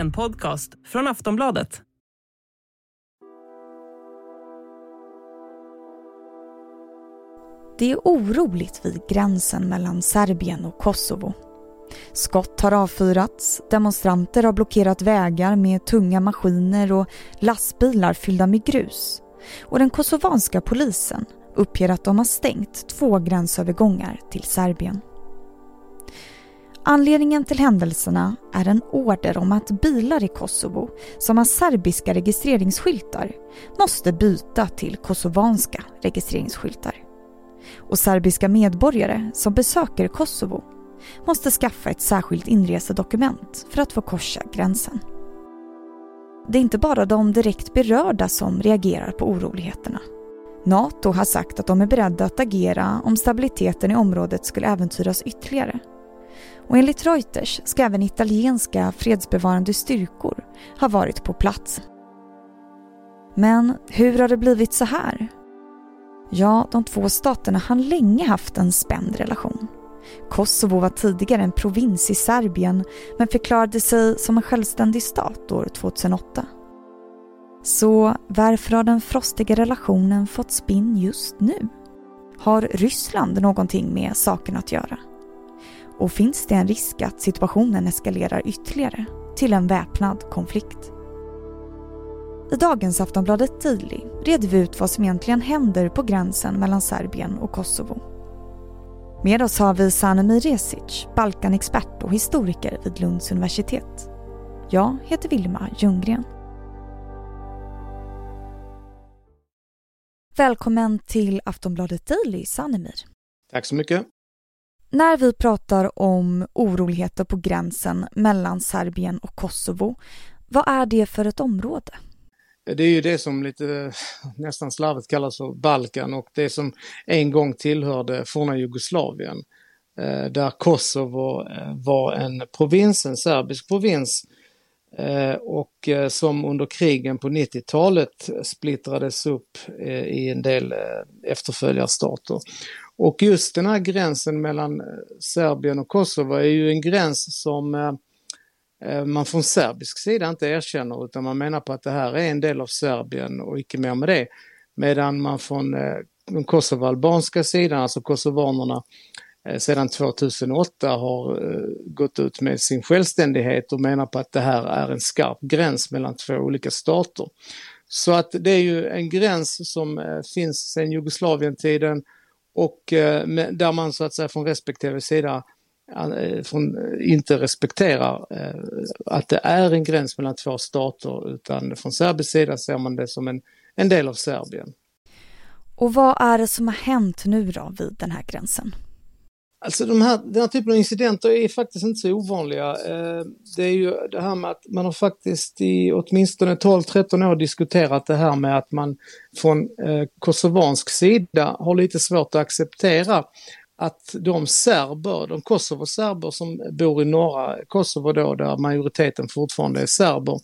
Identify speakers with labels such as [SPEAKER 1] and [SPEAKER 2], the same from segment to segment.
[SPEAKER 1] en podcast från Aftonbladet.
[SPEAKER 2] Det är oroligt vid gränsen mellan Serbien och Kosovo. Skott har avfyrats, demonstranter har blockerat vägar med tunga maskiner och lastbilar fyllda med grus. Och den kosovanska polisen uppger att de har stängt 2 gränsövergångar till Serbien. Anledningen till händelserna är en order om att bilar i Kosovo som har serbiska registreringsskyltar måste byta till kosovanska registreringsskyltar. Och serbiska medborgare som besöker Kosovo måste skaffa ett särskilt inresedokument för att få korsa gränsen. Det är inte bara de direkt berörda som reagerar på oroligheterna. NATO har sagt att de är beredda att agera om stabiliteten i området skulle äventyras ytterligare. Och enligt Reuters ska även italienska fredsbevarande styrkor ha varit på plats. Men hur har det blivit så här? Ja, de 2 staterna har länge haft en spänd relation. Kosovo var tidigare en provins i Serbien men förklarade sig som en självständig stat år 2008. Så varför har den frostiga relationen fått spinn just nu? Har Ryssland någonting med saken att göra? Och finns det en risk att situationen eskalerar ytterligare till en väpnad konflikt? I dagens Aftonbladet Daily reder vi ut vad som egentligen händer på gränsen mellan Serbien och Kosovo. Med oss har vi Sanemi Resic, Balkanexpert och historiker vid Lunds universitet. Jag heter Vilma Ljunggren. Välkommen till Aftonbladet Daily, Sanemi.
[SPEAKER 3] Tack så mycket.
[SPEAKER 2] När vi pratar om oroligheter på gränsen mellan Serbien och Kosovo, vad är det för ett område?
[SPEAKER 3] Det är ju det som lite nästan slarvigt kallas för Balkan och det som en gång tillhörde forna Jugoslavien. Där Kosovo var en provins, en serbisk provins och som under krigen på 90-talet splittrades upp i en del efterföljarstater. Och just den här gränsen mellan Serbien och Kosovo är ju en gräns som man från serbisk sida inte erkänner, utan man menar på att det här är en del av Serbien och icke mer med det. Medan man från den kosovo-albanska sidan, alltså kosovanerna, sedan 2008 har gått ut med sin självständighet och menar på att det här är en skarp gräns mellan 2 olika stater. Så att det är ju en gräns som finns sedan Jugoslavien-tiden och där man så att säga från respektive sida inte respekterar att det är en gräns mellan 2 stater, utan från serbisk sida ser man det som en del av Serbien.
[SPEAKER 2] Och vad är det som har hänt nu då vid den här gränsen?
[SPEAKER 3] Alltså den här typen av incidenter är faktiskt inte så ovanliga. Det är ju det här med att man har faktiskt i åtminstone 12-13 år diskuterat det här med att man från kosovansk sida har lite svårt att acceptera att de Kosovo-serber som bor i norra Kosovo då, där majoriteten fortfarande är serber,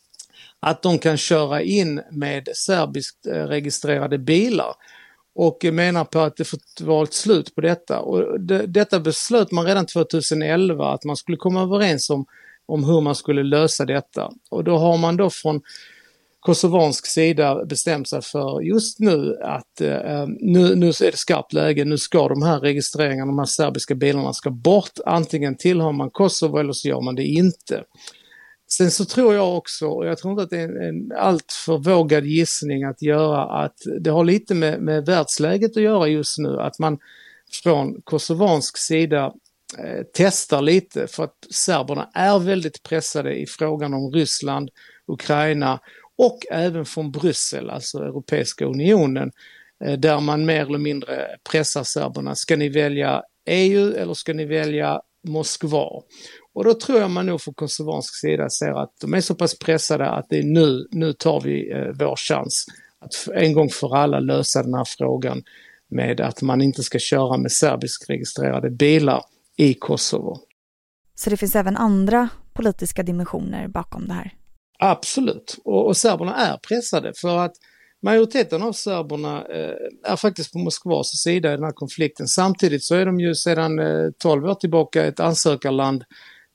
[SPEAKER 3] att de kan köra in med serbiskt registrerade bilar och menar på att det får vara ett slut på detta. Och detta beslöt man redan 2011 att man skulle komma överens om hur man skulle lösa detta. Och då har man då från kosovansk sida bestämt sig för just nu att nu är det skarpt läge, nu ska de här registreringarna, de här serbiska bilarna ska bort, antingen tillhör man Kosovo eller så gör man det inte. Sen så tror jag också, och jag tror inte att det är en alltför vågad gissning att göra, att det har lite med världsläget att göra just nu, att man från kosovansk sida testar lite, för att serberna är väldigt pressade i frågan om Ryssland, Ukraina och även från Bryssel, alltså Europeiska unionen, där man mer eller mindre pressar serberna. Ska ni välja EU eller ska ni välja Moskva? Och då tror jag man nog från kosovansk sida ser att de är så pass pressade att det är nu tar vi vår chans att en gång för alla lösa den här frågan med att man inte ska köra med serbisk registrerade bilar i Kosovo.
[SPEAKER 2] Så det finns även andra politiska dimensioner bakom det här?
[SPEAKER 3] Absolut, och serberna är pressade för att majoriteten av serberna är faktiskt på Moskvas sida i den här konflikten. Samtidigt så är de ju sedan 12 år tillbaka ett ansökarland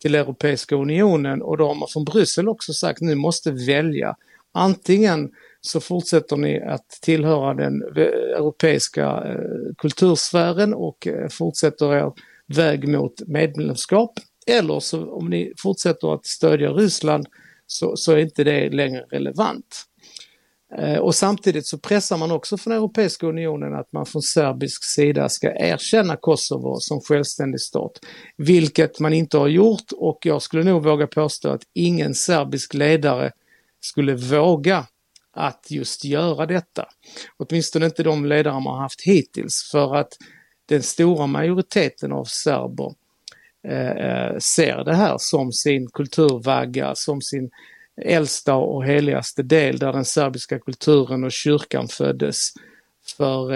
[SPEAKER 3] till Europeiska unionen, och då har man från Bryssel också sagt nu måste välja. Antingen så fortsätter ni att tillhöra den europeiska kultursfären och fortsätter er väg mot medlemskap, eller så om ni fortsätter att stödja Ryssland så är inte det längre relevant. Och samtidigt så pressar man också från Europeiska unionen att man från serbisk sida ska erkänna Kosovo som självständig stat, vilket man inte har gjort, och jag skulle nog våga påstå att ingen serbisk ledare skulle våga att just göra detta. Åtminstone inte de ledare man har haft hittills, för att den stora majoriteten av serber ser det här som sin kulturvagga, som sin äldsta och heligaste del, där den serbiska kulturen och kyrkan föddes för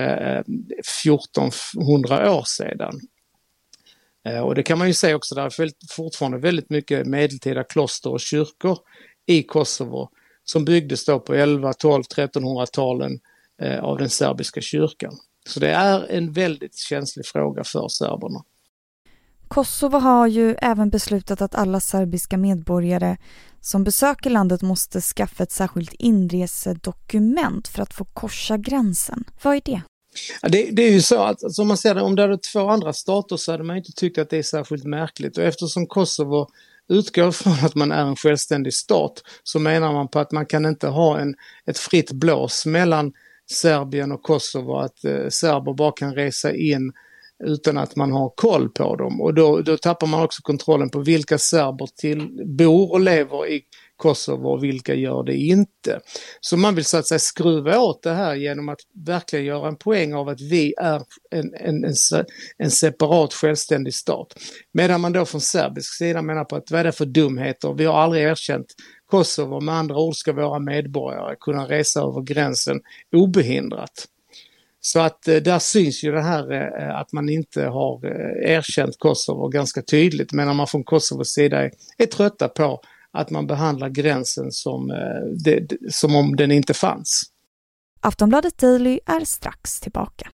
[SPEAKER 3] 1400 år sedan. Och det kan man ju säga också, där är fortfarande väldigt mycket medeltida kloster och kyrkor i Kosovo som byggdes då på 11, 12, 1300-talen av den serbiska kyrkan. Så det är en väldigt känslig fråga för serberna.
[SPEAKER 2] Kosovo har ju även beslutat att alla serbiska medborgare som besöker landet måste skaffa ett särskilt inresedokument för att få korsa gränsen. Vad är det?
[SPEAKER 3] Ja, det är ju så att som man ser det, om det hade 2 andra stater så hade man inte tyckt att det är särskilt märkligt. Och eftersom Kosovo utgår från att man är en självständig stat, så menar man på att man kan inte ha ett fritt blås mellan Serbien och Kosovo, att serber bara kan resa in utan att man har koll på dem. Och då tappar man också kontrollen på vilka serber bor och lever i Kosovo och vilka gör det inte. Så man vill så att säga skruva åt det här genom att verkligen göra en poäng av att vi är en separat självständig stat. Medan man då från serbisk sida menar på att vad är det för dumheter? Vi har aldrig erkänt Kosovo, med andra ord ska våra medborgare kunna resa över gränsen obehindrat. Så att där syns ju det här att man inte har erkänt Kosovo ganska tydligt, medan man från Kosovos sida är trötta på att man behandlar gränsen som om den inte fanns.
[SPEAKER 2] Aftonbladet Daily är strax tillbaka.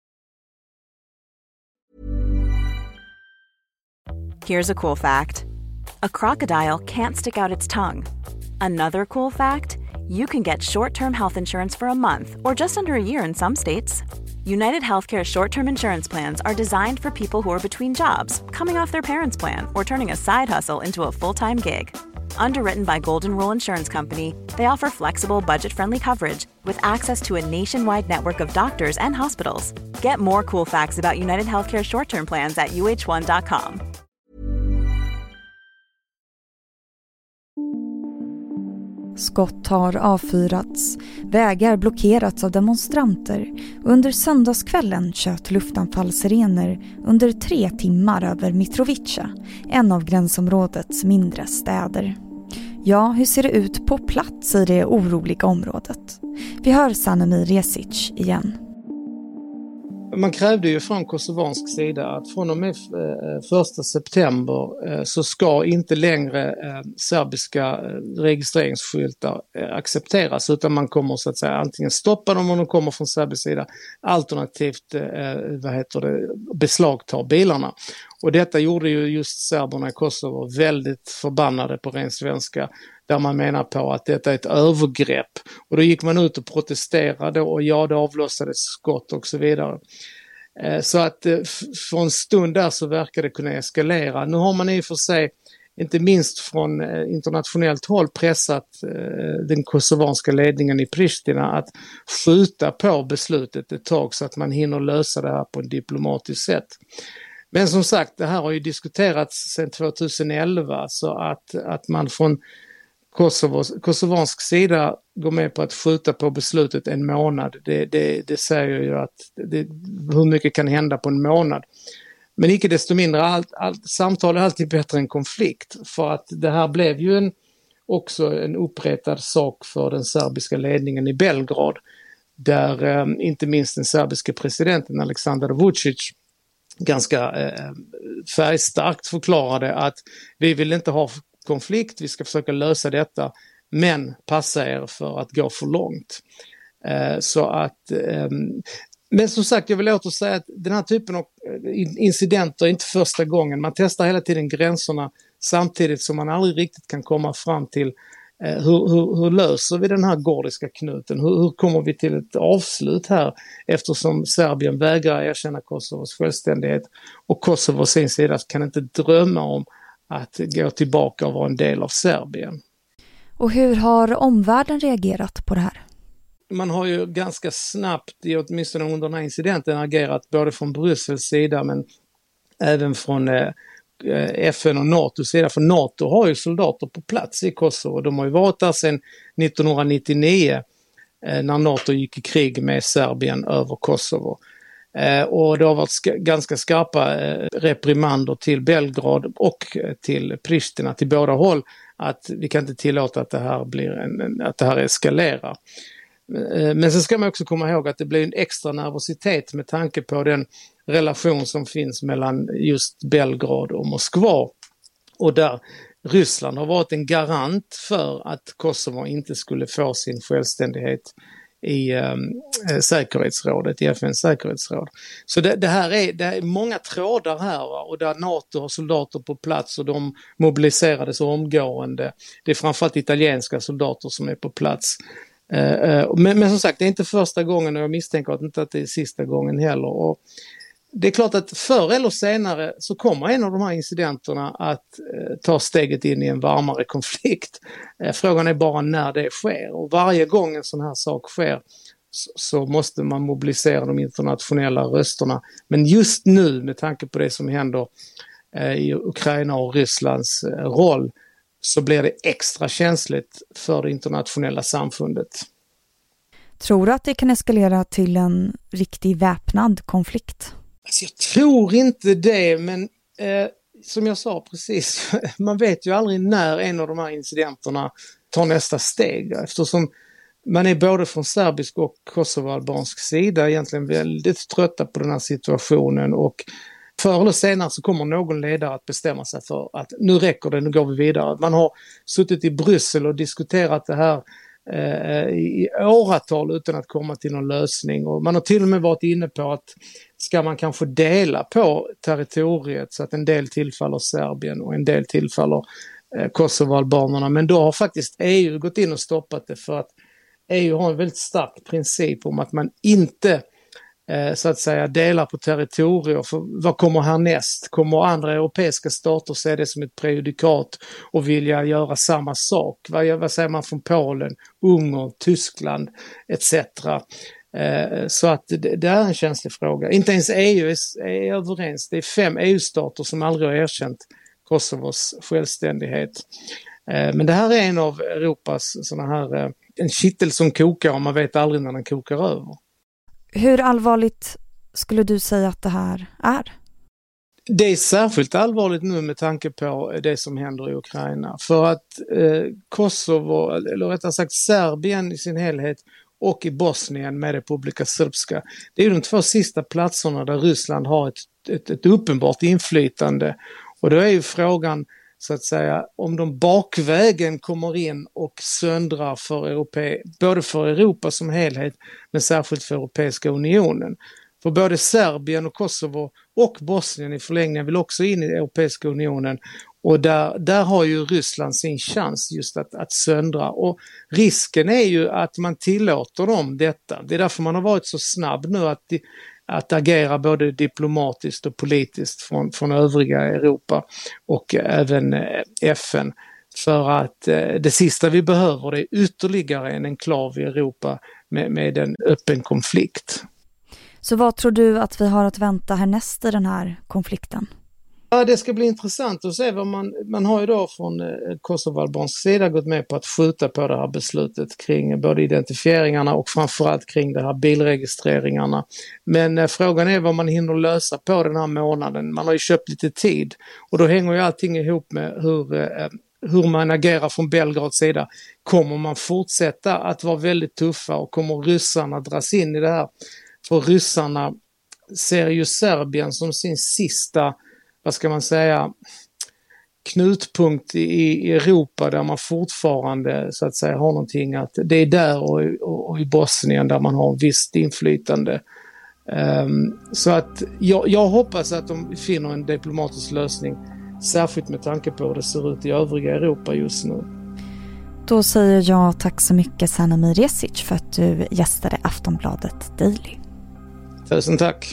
[SPEAKER 4] Here's a cool fact. A crocodile can't stick out its tongue. Another cool fact, you can get short-term health insurance for a month or just under a year in some states. United Healthcare short-term insurance plans are designed for people who are between jobs, coming off their parents' plan, or turning a side hustle into a full-time gig. Underwritten by Golden Rule Insurance Company, they offer flexible, budget-friendly coverage with access to a nationwide network of doctors and hospitals. Get more cool facts about United Healthcare short-term plans at uh1.com.
[SPEAKER 2] Skott har avfyrats, vägar blockerats av demonstranter. Under söndagskvällen tjöt luftanfallssirener under 3 timmar över Mitrovica, en av gränsområdets mindre städer. Ja, hur ser det ut på plats i det oroliga området? Vi hör Sanemi Resic igen.
[SPEAKER 3] Man krävde ju från kosovansk sida att från och med 1 september så ska inte längre serbiska registreringsskyltar accepteras, utan man kommer så att säga antingen stoppa dem om de kommer från serbisk sida, alternativt beslagta bilarna. Och detta gjorde ju just serberna i Kosovo väldigt förbannade på ren svenska, där man menar på att detta är ett övergrepp. Och då gick man ut och protesterade och det avlossades skott och så vidare. Så att för en stund där så verkar det kunna eskalera. Nu har man i och för sig, inte minst från internationellt håll, pressat den kosovanska ledningen i Pristina att skjuta på beslutet ett tag så att man hinner lösa det här på en diplomatisk sätt. Men som sagt, det här har ju diskuterats sedan 2011, så att man från kosovansk sida går med på att skjuta på beslutet en månad, det säger ju att hur mycket kan hända på en månad. Men icke desto mindre, allt samtal är alltid bättre än konflikt, för att det här blev ju också en upprättad sak för den serbiska ledningen i Belgrad, där inte minst den serbiska presidenten Aleksandar Vučić ganska färgstarkt förklarade att vi vill inte ha konflikt, vi ska försöka lösa detta, men passa er för att gå för långt. Så att Men som sagt, jag vill åter säga att den här typen av incidenter är inte första gången. Man testar hela tiden gränserna samtidigt som man aldrig riktigt kan komma fram till hur löser vi den här gordiska knuten? Hur kommer vi till ett avslut här eftersom Serbien vägrar erkänna Kosovos självständighet och Kosovo å sin sida kan inte drömma om att gå tillbaka och vara en del av Serbien.
[SPEAKER 2] Och hur har omvärlden reagerat på det här?
[SPEAKER 3] Man har ju ganska snabbt, åtminstone under den här incidenten, agerat både från Bryssels sida men även från FN och NATOs sida. För NATO har ju soldater på plats i Kosovo. De har ju varit där sedan 1999 när NATO gick i krig med Serbien över Kosovo. Och det har varit ganska skarpa reprimander till Belgrad och till Pristina, till båda håll, att vi kan inte tillåta att det här att det här eskalerar. Men så ska man också komma ihåg att det blir en extra nervositet med tanke på den relation som finns mellan just Belgrad och Moskva. Och där Ryssland har varit en garant för att Kosovo inte skulle få sin självständighet i säkerhetsrådet, i FNs säkerhetsråd. Så det är många trådar här, va? Och där NATO har soldater på plats och de mobiliserades omgående. Det är framförallt italienska soldater som är på plats. Men som sagt, det är inte första gången och jag misstänker inte att det är sista gången heller. Och det är klart att förr eller senare så kommer en av de här incidenterna att ta steget in i en varmare konflikt. Frågan är bara när det sker, och varje gång en sån här sak sker så måste man mobilisera de internationella rösterna. Men just nu, med tanke på det som händer i Ukraina och Rysslands roll, så blir det extra känsligt för det internationella samfundet.
[SPEAKER 2] Tror du att det kan eskalera till en riktig väpnad konflikt?
[SPEAKER 3] Alltså jag tror inte det, men som jag sa precis, man vet ju aldrig när en av de här incidenterna tar nästa steg. Eftersom man är både från serbisk och kosovoalbansk sida egentligen väldigt trötta på den här situationen, och förr eller senare så kommer någon ledare att bestämma sig för att nu räcker det, nu går vi vidare. Man har suttit i Bryssel och diskuterat det här i åratal utan att komma till någon lösning, och man har till och med varit inne på att ska man kanske dela på territoriet så att en del tillfaller Serbien och en del tillfaller kosovoalbanerna, men då har faktiskt EU gått in och stoppat det, för att EU har en väldigt stark princip om att man inte så att säga delar på territorier. För vad kommer härnäst? Kommer andra europeiska stater se det som ett prejudikat och vilja göra samma sak? Vad säger man från Polen, Ungern, Tyskland etc. Så att det är en känslig fråga. Inte ens EU är överens. Det är 5 EU-stater som aldrig har erkänt Kosovos självständighet. Men det här är en av Europas såna här, en kittel som kokar, och man vet aldrig när den kokar över.
[SPEAKER 2] Hur allvarligt skulle du säga att det här är?
[SPEAKER 3] Det är särskilt allvarligt nu med tanke på det som händer i Ukraina. För att Kosovo, eller rättare sagt Serbien i sin helhet, och i Bosnien med Republika Srpska, det är ju de 2 sista platserna där Ryssland har ett uppenbart inflytande. Och då är ju frågan, så att säga, om de bakvägen kommer in och söndrar både för Europa som helhet, men särskilt för Europeiska unionen. För både Serbien och Kosovo och Bosnien i förlängningen vill också in i Europeiska unionen, och där har ju Ryssland sin chans just att söndra, och risken är ju att man tillåter dem detta. Det är därför man har varit så snabb nu att agera både diplomatiskt och politiskt från övriga Europa och även FN. För att det sista vi behöver är ytterligare en enklav i Europa med en öppen konflikt.
[SPEAKER 2] Så vad tror du att vi har att vänta härnäst i den här konflikten?
[SPEAKER 3] Ja, det ska bli intressant att se vad man har ju då från kosovoalbansk sida gått med på att skjuta på det här beslutet kring både identifieringarna och framförallt kring det här bilregistreringarna. Men frågan är vad man hinner lösa på den här månaden. Man har ju köpt lite tid, och då hänger ju allting ihop med hur man agerar från Belgrads sida. Kommer man fortsätta att vara väldigt tuffa, och kommer ryssarna dras in i det här? För ryssarna ser ju Serbien som sin sista, vad ska man säga, knutpunkt i Europa, där man fortfarande så att säga har någonting, att det är där och i Bosnien där man har ett visst inflytande. Så att jag hoppas att de finner en diplomatisk lösning, särskilt med tanke på hur det ser ut i övriga Europa just nu.
[SPEAKER 2] Då säger jag tack så mycket Sana Miresic för att du gästade Aftonbladet Daily.
[SPEAKER 3] Tusen tack.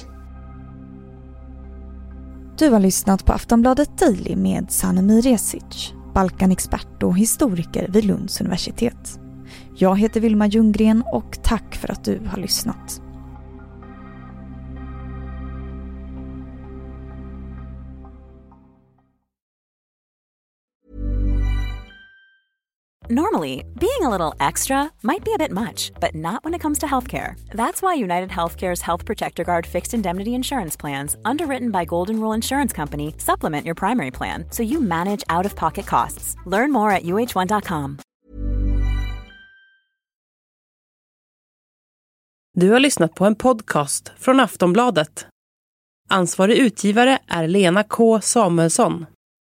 [SPEAKER 2] Du har lyssnat på Aftonbladet Daily med Sana Miresic, Balkanexpert och historiker vid Lunds universitet. Jag heter Vilma Ljunggren och tack för att du har lyssnat.
[SPEAKER 4] Normally, being a little extra might be a bit much, but not when it comes to healthcare. That's why United Healthcare's Health Protector Guard fixed indemnity insurance plans, underwritten by Golden Rule Insurance Company, supplement your primary plan so you manage out-of-pocket costs. Learn more at uh1.com.
[SPEAKER 1] Du har lyssnat på en podcast från Aftonbladet. Ansvarig utgivare är Lena K. Samuelsson.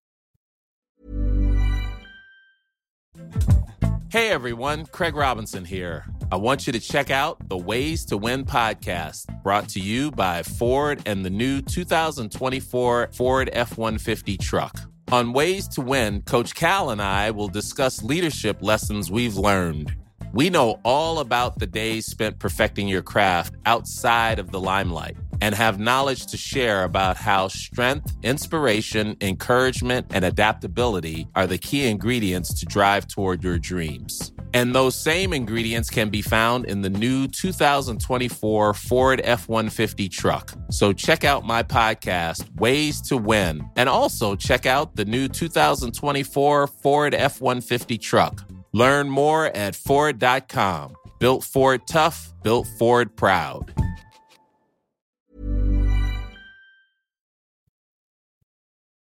[SPEAKER 5] Hey everyone, Craig Robinson here. I want you to check out the Ways to Win podcast, brought to you by Ford and the new 2024 Ford F-150 truck. On Ways to Win, Coach Cal and I will discuss leadership lessons we've learned. We know all about the days spent perfecting your craft outside of the limelight and have knowledge to share about how strength, inspiration, encouragement, and adaptability are the key ingredients to drive toward your dreams. And those same ingredients can be found in the new 2024 Ford F-150 truck. So check out my podcast, Ways to Win, and also check out the new 2024 Ford F-150 truck. Learn more at Ford.com. Built Ford tough, built Ford proud.